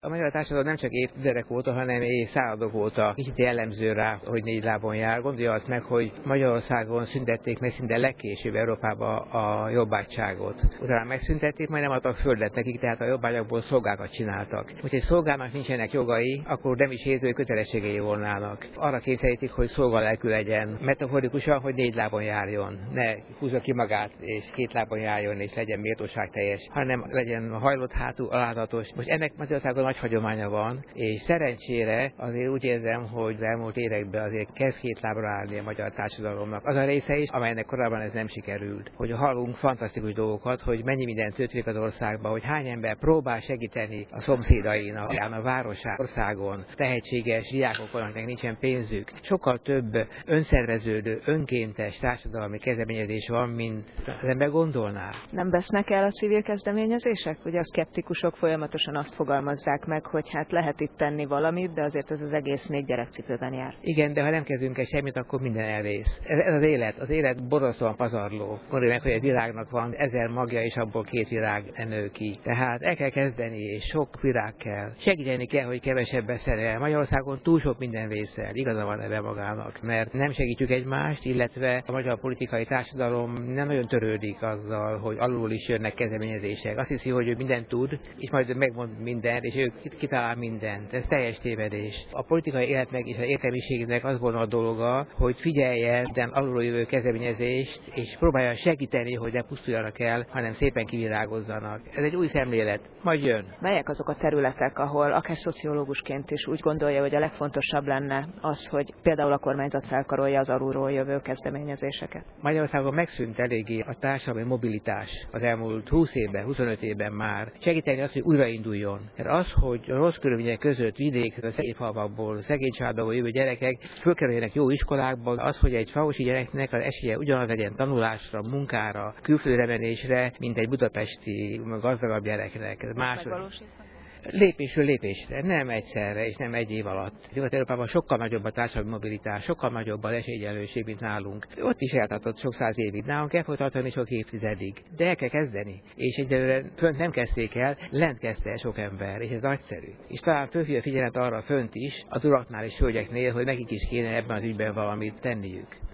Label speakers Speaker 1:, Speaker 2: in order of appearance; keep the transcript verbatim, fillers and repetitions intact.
Speaker 1: A magyar társadalom nem csak évtizedek óta, hanem évszázadok óta kicsit jellemző rá, hogy négy lábon jár. Gondolja azt meg, hogy Magyarországon szüntették meg szinte legkésőbb Európába a jobbágyságot. Utána megszüntették, majd nem adtak földet nekik, tehát a jobbágyakból szolgákat csináltak. Hogyha egy szolgának nincsenek jogai, akkor nem is értő kötelességei volnának. Arra kényszerítik, hogy szolgalelkű legyen. Metaforikusan, hogy négy lábon járjon. Ne húzza ki magát, és két lábon járjon, és legyen méltóságteljes, hanem legyen hajlott hátú, alázatos. Most ennek Magyarországon nagy hagyománya van, és szerencsére azért úgy érzem, hogy elmúlt években azért kezd két lábra állni a magyar társadalomnak. Az a része is, amelynek korábban ez nem sikerült. Hogy hallunk fantasztikus dolgokat, hogy mennyi minden történik az országban, hogy hány ember próbál segíteni a szomszédainak, a városán, országon, tehetséges diákok vannak, akiknek nincsen pénzük. Sokkal több önszerveződő, önkéntes társadalmi kezdeményezés van, mint az ember gondolná.
Speaker 2: Nem vesznek el a civil kezdeményezések? Ugye a szkeptikusok folyamatosan azt fogalmazzák meg, hogy hát lehet itt tenni valamit, de azért ez az egész még gyerekcipőben jár.
Speaker 1: Igen, de ha nem kezdünk el semmit, akkor minden elvész. Ez, ez az élet. Az élet borzasztóan pazarló. Gondolj meg, hogy egy világnak van ezer magja, és abból két virág nő ki. Tehát el kell kezdeni, és sok virág kell. Segíteni kell, hogy kevesebb beszerel. Magyarországon túl sok minden vészel. Igaza van ebben magának, mert nem segítjük egymást, illetve a magyar politikai társadalom nem nagyon törődik azzal, hogy alul is jönnek kezdeményezések. Azt hiszi, hogy ő mindent tud, és majd megmond mindent, és ő kitalál mindent. Ez teljes tévedés. A politikai életnek és az értelmiségnek az volna a dolga, hogy figyeljen minden alulról jövő kezdeményezést, és próbálja segíteni, hogy ne pusztuljanak el, hanem szépen kivirágozzanak. Ez egy új szemlélet. Majd jön.
Speaker 2: Melyek azok a területek, ahol akár szociológusként is úgy gondolja, hogy a legfontosabb lenne az, hogy például a kormányzat felkarolja az alulról jövő kezdeményezéseket?
Speaker 1: Magyarországon megszűnt eléggé a társadalmi mobilitás az elmúlt húsz évben, huszonöt évben már. Segíteni azt, hogy újrainduljon. Mert az, hogy a rossz körülmények között vidékről, szegény falvakból, szegény családból jövő gyerekek fölkerüljenek jó iskolákba, az, hogy egy falusi gyereknek az esélye ugyanaz legyen tanulásra, munkára, külföldre menésre, mint egy budapesti gazdagabb gyereknek. Ez második. Lépésről lépésre, nem egyszerre és nem egy év alatt. Nyugat-Európában sokkal nagyobb a társadalmi mobilitás, sokkal nagyobb az esélyegyenlőség, mint nálunk. Ott is eltartott sok száz évig, nálunk el fog tartani sok évtizedig. De el kell kezdeni. És egyelőre fönt nem kezdték el, lent kezdte sok ember, és ez nagyszerű. És talán fölhívja figyelmet arra fönt is, az uraknál és hölgyeknél, hogy nekik is kéne ebben az ügyben valamit tenniük.